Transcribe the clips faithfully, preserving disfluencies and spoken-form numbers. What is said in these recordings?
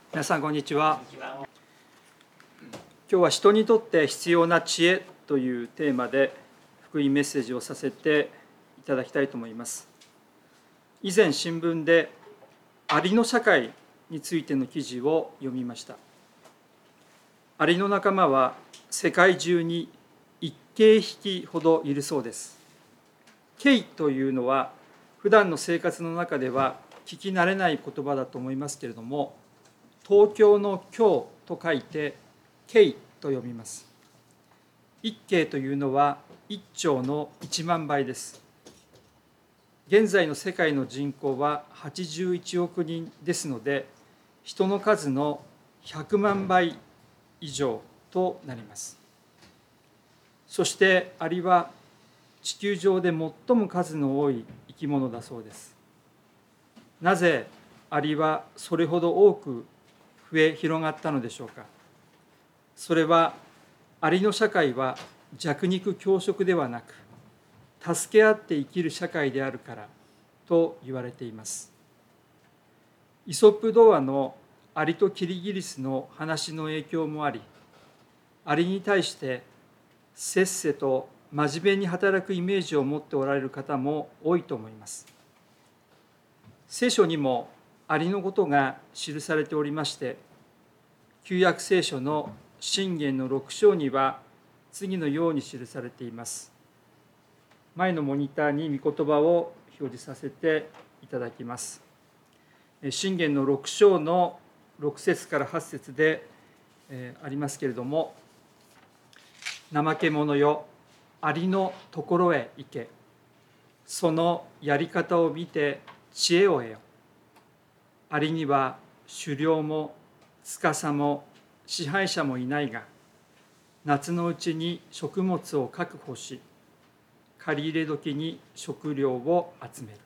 皆さんこんにちは。今日は人にとって必要な知恵というテーマで福音メッセージをさせていただきたいと思います。以前新聞でアリの社会についての記事を読みました。アリの仲間は世界中に一京匹ほどいるそうです。京というのは普段の生活の中では聞き慣れない言葉だと思いますけれども、東京の京と書いて京と読みます。一京というのは一兆の一万倍です。現在の世界の人口ははちじゅういちおくにんですので、人の数のひゃくまんばい以上となります。そしてアリは地球上で最も数の多い生き物だそうです。なぜアリはそれほど多く増え広がったのでしょうか。それはアリの社会は弱肉強食ではなく、助け合って生きる社会であるからと言われています。イソップ童話のアリとキリギリスの話の影響もあり、アリに対してせっせと真面目に働くイメージを持っておられる方も多いと思います。聖書にもアリのことが記されておりまして、旧約聖書の箴言のろく章には次のように記されています。前のモニターに御言葉を表示させていただきます。箴言のろく章のろく節からはち節でありますけれども、怠け者よ、アリのところへ行け。そのやり方を見て知恵を得よ。アリには狩猟も司も支配者もいないが、夏のうちに食物を確保し、借り入れ時に食料を集める。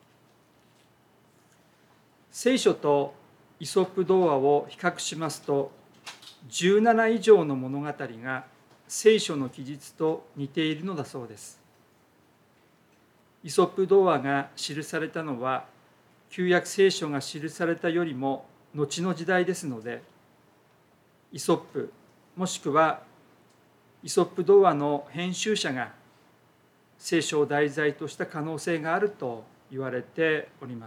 聖書とイソップ童話を比較しますと、じゅうなな以上の物語が聖書の記述と似ているのだそうです。イソップ童話が記されたのは、旧約聖書が記されたよりも後の時代ですので、イソップもしくはイソップ童話の編集者が聖書を題材とした可能性があると言われております。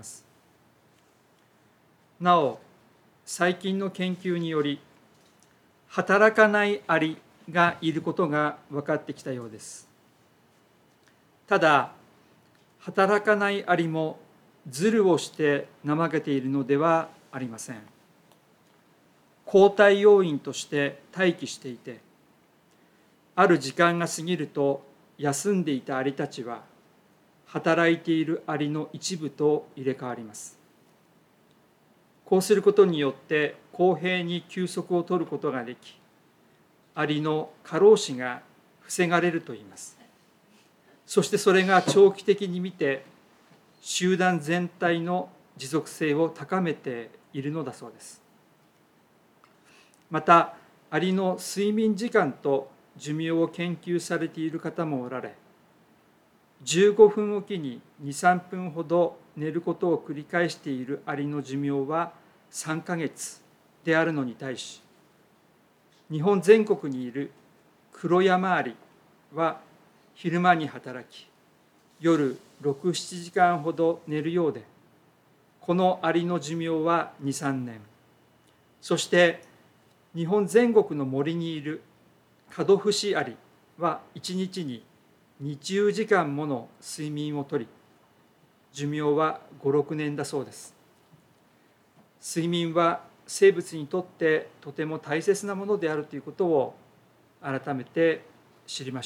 なお、最近の研究により、働かないアリがいることが分かってきたようです。ただ、働かないアリもズルをして怠けているのではありません。交代要員として待機していて、ある時間が過ぎると休んでいたアリたちは働いているアリの一部と入れ替わります。こうすることによって公平に休息を取ることができ、アリの過労死が防がれるといいます。そしてそれが長期的に見て集団全体の持続性を高めているのだそうです。また、アリの睡眠時間と寿命を研究されている方もおられ、じゅうごふんおきにに、さんぷんほど寝ることを繰り返しているアリの寿命はさんかげつであるのに対し、日本全国にいる黒山アリは昼間に働き、夜ろく、ななじかんほど寝るようで、このアリの寿命はに、さんねん。そして日本全国の森にいるカドフシアリはいちにちににじゅうじかんもの睡眠をとり、寿命はご、ろくねんだそうです。睡眠は生物にとってとても大切なものであるということを改めて知りました。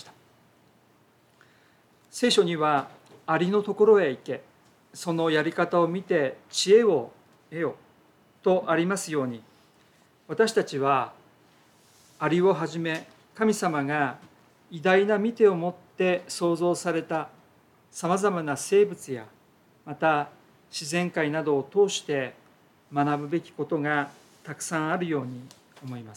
聖書にはアリのところへ行け、そのやり方を見て知恵を得よとありますように、私たちはアリをはじめ神様が偉大な見てを持って創造されたさまざまな生物やまた自然界などを通して学ぶべきことがたくさんあるように思います。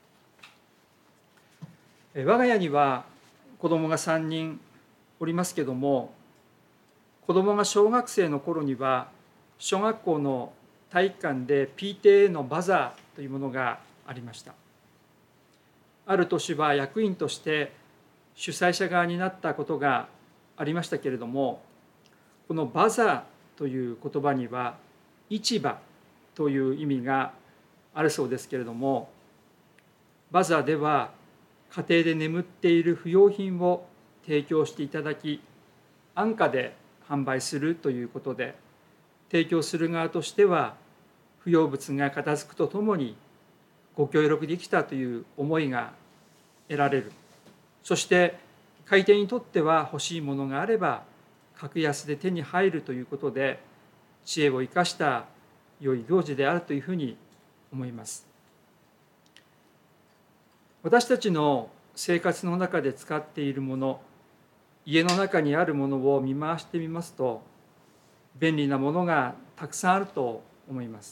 我が家には子供がさんにんおりますけども、子供が小学生の頃には小学校の体育館で ピーティーエー のバザーというものがありました。ある年は役員として主催者側になったことがありましたけれども、このバザーという言葉には市場という意味があるそうですけれども、バザーでは家庭で眠っている不要品を提供していただき、安価で販売するということで、提供する側としては不要物が片付くとともにご協力できたという思いが得られる。そして買い手にとっては欲しいものがあれば格安で手に入るということで、知恵を生かした良い行事であるというふうに思います。私たちの生活の中で使っているもの、家の中にあるものを見回してみますと、便利なものがたくさんあると思います。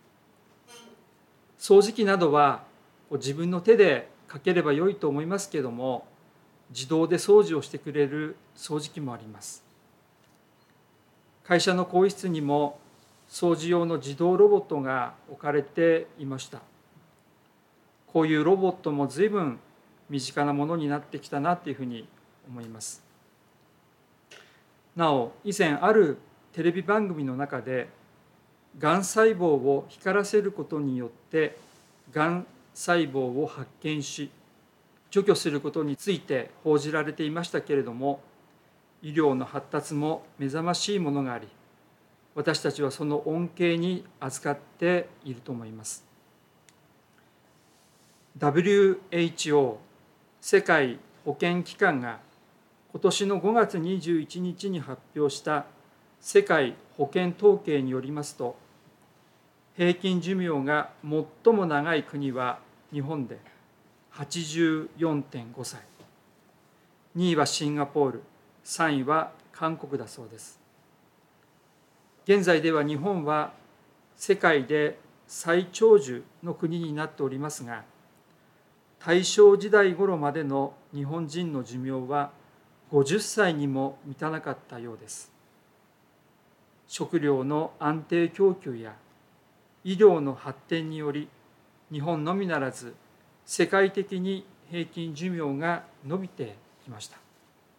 掃除機などは自分の手でかければよいと思いますけれども、自動で掃除をしてくれる掃除機もあります。会社の更衣室にも掃除用の自動ロボットが置かれていました。こういうロボットも随分身近なものになってきたなというふうに思います。なお、以前あるテレビ番組の中で、がん細胞を光らせることによってがん細胞を発見し除去することについて報じられていましたけれども、医療の発達も目覚ましいものがあり、私たちはその恩恵に預かっていると思います。ダブリューエイチオー 世界保健機関が今年のごがつにじゅういちにちに発表した世界保健統計によりますと、平均寿命が最も長い国は日本で はちじゅうよんてんごさい、にいはシンガポール、さんいは韓国だそうです。現在では日本は世界で最長寿の国になっておりますが、大正時代頃までの日本人の寿命はごじゅっさいにも満たなかったようです。食料の安定供給や医療の発展により、日本のみならず世界的に平均寿命が伸びてきました。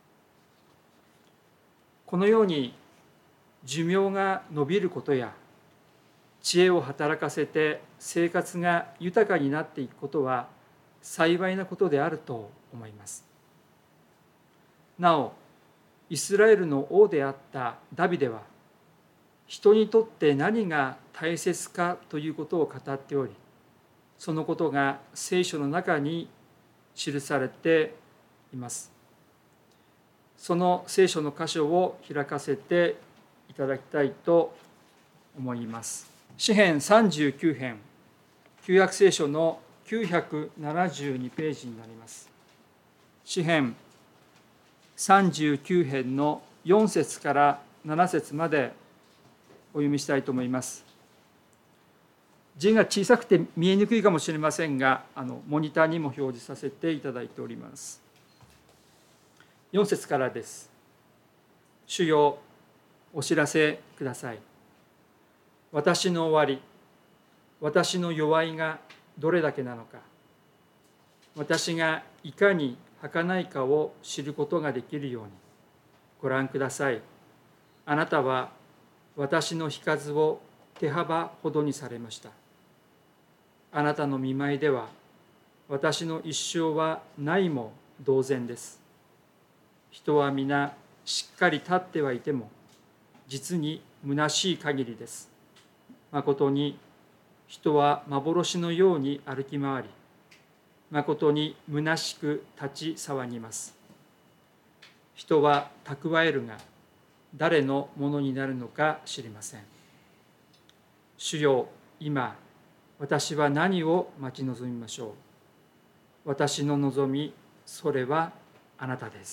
このように寿命が伸びることや知恵を働かせて生活が豊かになっていくことは幸いなことであると思います。なお、イスラエルの王であったダビデは、人にとって何が大切かということを語っており、そのことが聖書の中に記されています。その聖書の箇所を開かせていただきたいと思います。詩編さんじゅうきゅうへん、旧約聖書のきゅうひゃくななじゅうにページになります。詩編さんじゅうきゅうへんのよんせつからななせつまでお読みしたいと思います。字が小さくて見えにくいかもしれませんが、あのモニターにも表示させていただいております。よんせつからです。主よ、お知らせください。私の終わり、私の弱いがどれだけなのか、私がいかに儚いかを知ることができるように、ご覧ください。あなたは私の日数を手幅ほどにされました。あなたの見舞いでは、私の一生はないも同然です。人は皆しっかり立ってはいても、実に虚しい限りです。まことに人は幻のように歩き回り、まことに虚しく立ち騒ぎます。人は蓄えるが、誰のものになるのか知りません。主よ、今、私は何を待ち望みましょう。私の望み、それはあなたです。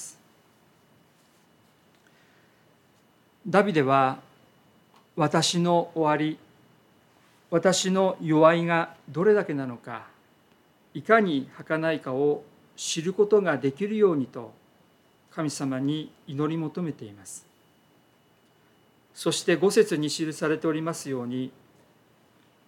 ダビデは、私の終わり、私の弱いがどれだけなのか、いかに儚いかを知ることができるようにと、神様に祈り求めています。そしてごせつに記されておりますように、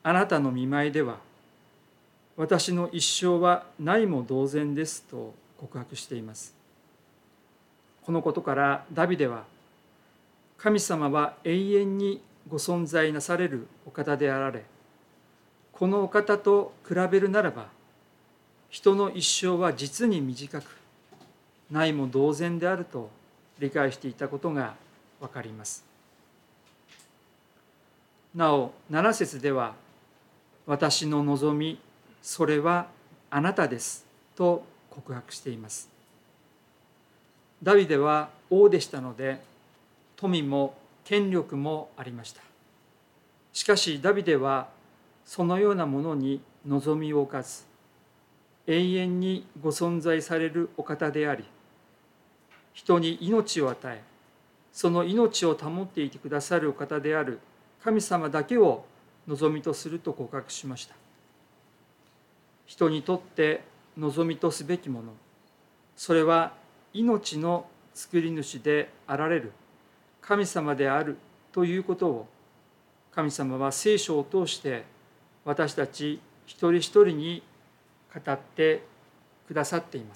あなたの見舞いでは私の一生はないも同然ですと告白しています。このことからダビデは、神様は永遠にご存在なされるお方であられ、このお方と比べるならば人の一生は実に短く、ないも同然であると理解していたことがわかります。なおなな節では、私の望み、それはあなたですと告白しています。ダビデは王でしたので、富も権力もありました。しかしダビデはそのようなものに望みを置かず、永遠にご存在されるお方であり、人に命を与え、その命を保っていてくださるお方である神様だけを望みとすると告白しました。人にとって望みとすべきもの、それは命の作り主であられる神様であるということを、神様は聖書を通して私たち一人一人に語ってくださっています。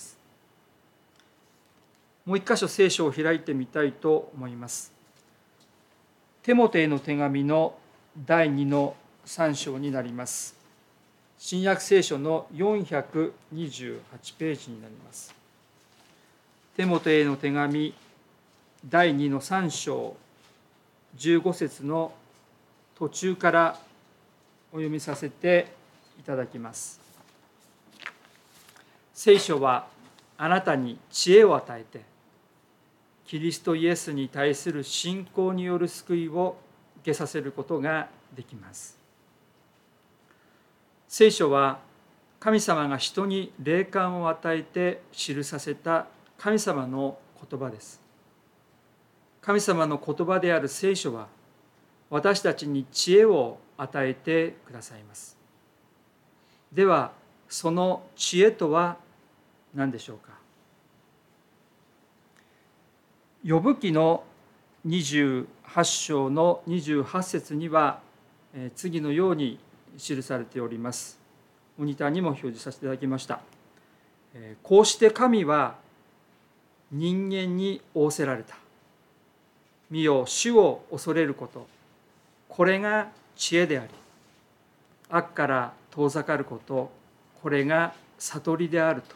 もう一箇所聖書を開いてみたいと思います。テモテへの手紙のだいにのさん章になります。新約聖書のよんひゃくにじゅうはちページになります。テモテへの手紙だいにのさん章じゅうご節の途中からお読みさせていただきます。聖書はあなたに知恵を与えて、キリストイエスに対する信仰による救いを受けさせることができます。聖書は神様が人に霊感を与えて記させた神様の言葉です。神様の言葉である聖書は私たちに知恵を与えてくださいます。ではその知恵とは何でしょうか。ヨブ記のにじゅうはち章のにじゅうはち節には次のように記されております。モニターにも表示させていただきました。こうして神は人間に仰せられた。見よ、主を恐れること、これが知恵であり、悪から遠ざかること、これが悟りであると。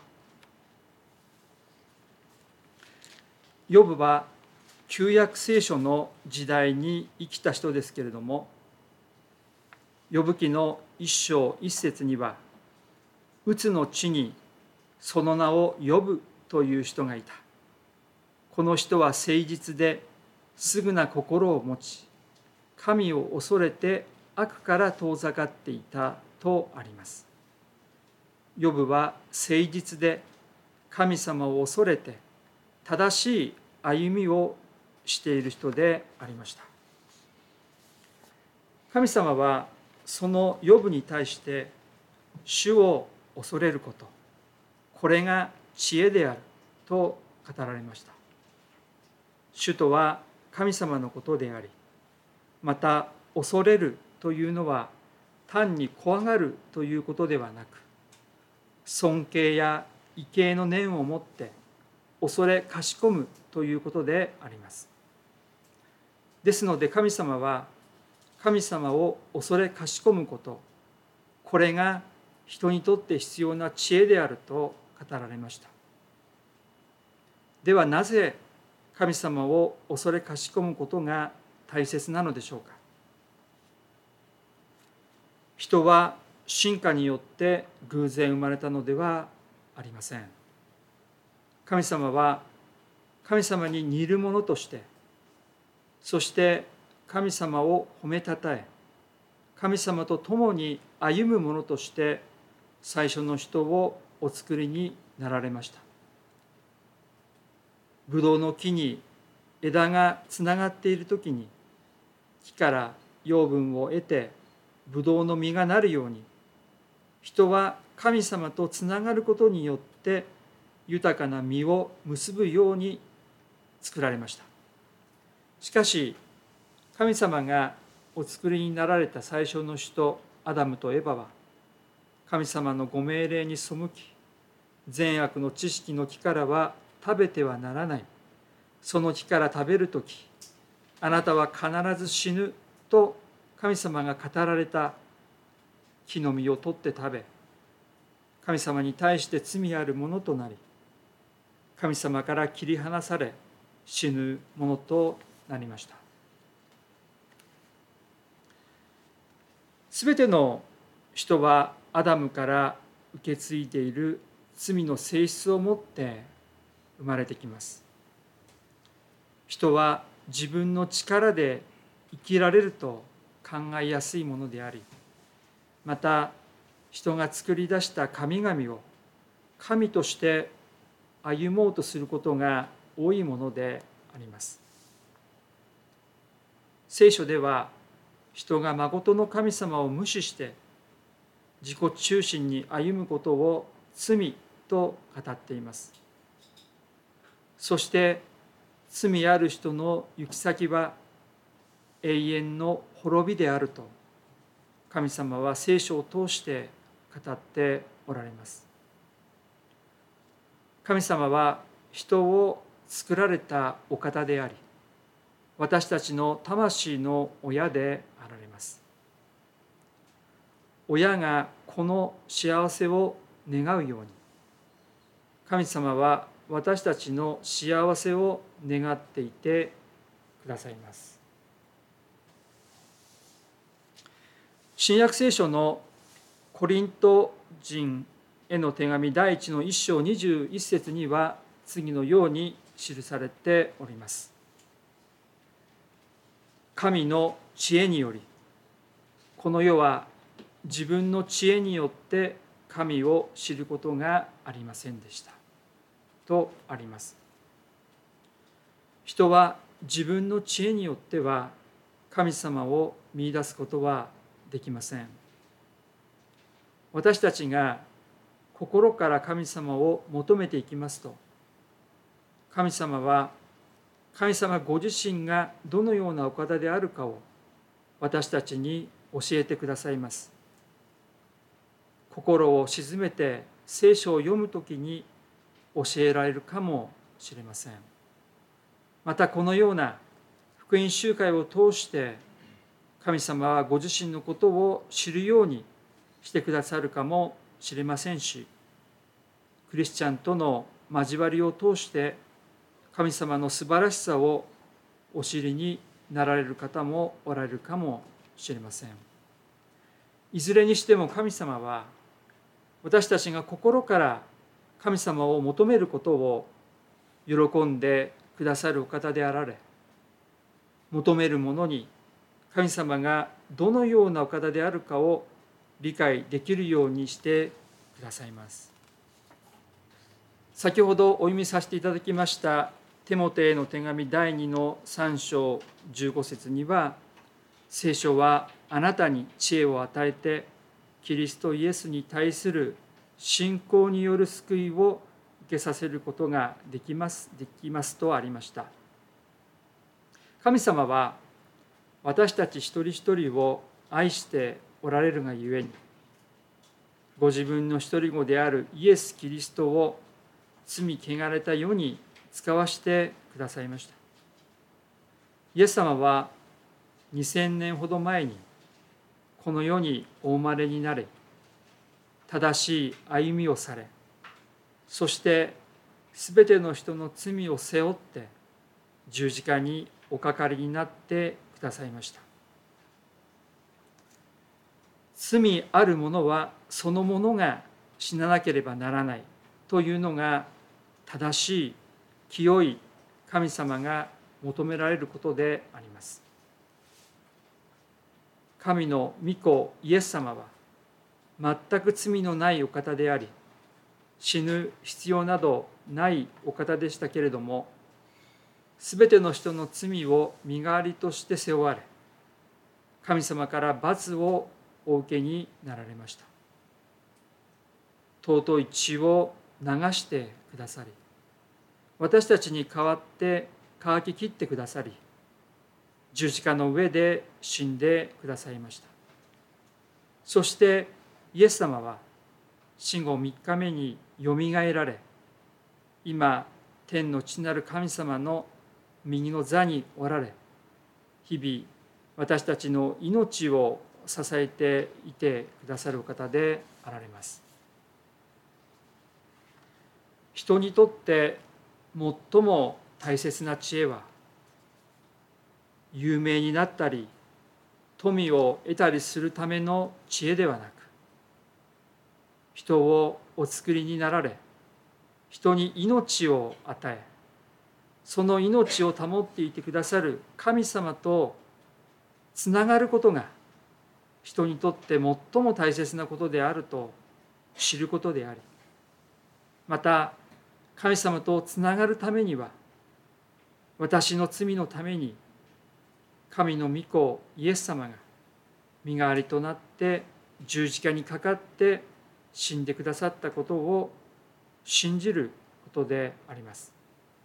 ヨブは旧約聖書の時代に生きた人ですけれども、ヨブ記の一章一節には、うつの地にその名をヨブという人がいた。この人は誠実ですぐな心を持ち、神を恐れて悪から遠ざかっていたとあります。ヨブは誠実で神様を恐れて正しい歩みをしている人でありました。神様はそのヨブに対して主を恐れること、これが知恵であると語られました。主とは神様のことであり、また恐れるというのは単に怖がるということではなく、尊敬や畏敬の念を持って恐れかしこむということであります。ですので神様は神様を恐れかしこむこと、これが人にとって必要な知恵であると語られました。ではなぜ神様を恐れかしこむことが大切なのでしょうか。人は進化によって偶然生まれたのではありません。神様は神様に似るものとして、そして神様を褒めたたえ、神様と共に歩むものとして最初の人をお作りになられました。ブドウの木に枝がつながっているときに、木から養分を得てブドウの実がなるように、人は神様とつながることによって豊かな実を結ぶように作られました。しかし神様がお作りになられた最初の人アダムとエバは神様のご命令に背き、善悪の知識の木からは食べてはならない、その木から食べるときあなたは必ず死ぬと神様が語られた木の実を取って食べ、神様に対して罪あるものとなり、神様から切り離され死ぬものとなりました。すべての人はアダムから受け継いでいる罪の性質を持って生まれてきます。人は自分の力で生きられると考えやすいものであり、また人が作り出した神々を神として歩もうとすることが多いものであります。聖書では人が真の神様を無視して自己中心に歩むことを罪と語っています。そして罪ある人の行き先は永遠の滅びであると神様は聖書を通して語っておられます。神様は人を作られたお方であり、私たちの魂の親であられます。親がこの幸せを願うように、神様は私たちの幸せを願っていてくださいます。新約聖書のコリント人への手紙第一の一章二十一節には次のように記されております。神の知恵により、この世は自分の知恵によって神を知ることがありませんでしたとあります。人は自分の知恵によっては神様を見出すことはできません。私たちが心から神様を求めていきますと、神様は神様ご自身がどのようなお方であるかを私たちに教えてくださいます。心を静めて聖書を読むときに教えられるかもしれません。またこのような福音集会を通して神様はご自身のことを知るようにしてくださるかもしれませんし、クリスチャンとの交わりを通して神様の素晴らしさをお知りになられる方もおられるかもしれません。いずれにしても神様は私たちが心から神様を求めることを喜んでくださるお方であられ、求める者に神様がどのようなお方であるかを理解できるようにしてくださいます。先ほどお読みさせていただきましたテモテへの手紙第二の三章十五節には、聖書はあなたに知恵を与えてキリストイエスに対する信仰による救いを受けさせることができますできますとありました。神様は私たち一人一人を愛しておられるがゆえに、ご自分の一人子であるイエス・キリストを罪汚れた世に使わしてくださいました。イエス様はにせんねんほど前にこの世にお生まれになれ、正しい歩みをされ、そしてすべての人の罪を背負って十字架におかかりになってくださいました。罪ある者はそのものが死ななければならないというのが正しい清い神様が求められることであります。神の御子イエス様は全く罪のないお方であり、死ぬ必要などないお方でしたけれども、すべての人の罪を身代わりとして背負われ、神様から罰をお受けになられました。尊い血を流してくださり、私たちに代わって乾ききってくださり、十字架の上で死んでくださいました。 そしてイエス様は死後みっかめによみがえられ、今天の父なる神様の右の座におられ、日々私たちの命を支えていてくださる方であられます。人にとって最も大切な知恵は、有名になったり富を得たりするための知恵ではなく、人をお作りになられ、人に命を与え、その命を保っていてくださる神様とつながることが人にとって最も大切なことであると知ることであり、また神様とつながるためには、私の罪のために神の御子イエス様が身代わりとなって十字架にかかって死んでくださったことを信じることであります。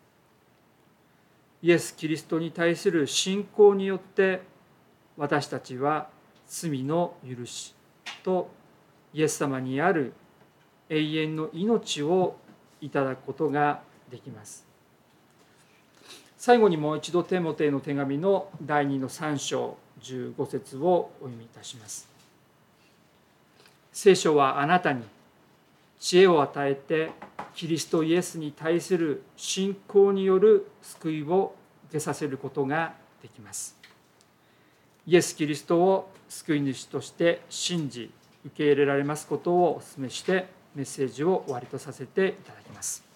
イエス・キリストに対する信仰によって私たちは罪の許しとイエス様にある永遠の命をいただくことができます。最後にもう一度テモテへの手紙のだいにのさん章じゅうご節をお読みいたします。聖書はあなたに知恵を与えて、キリストイエスに対する信仰による救いを受けさせることができます。イエス・キリストを救い主として信じ受け入れられますことをお勧めして、メッセージを終わりとさせていただきます。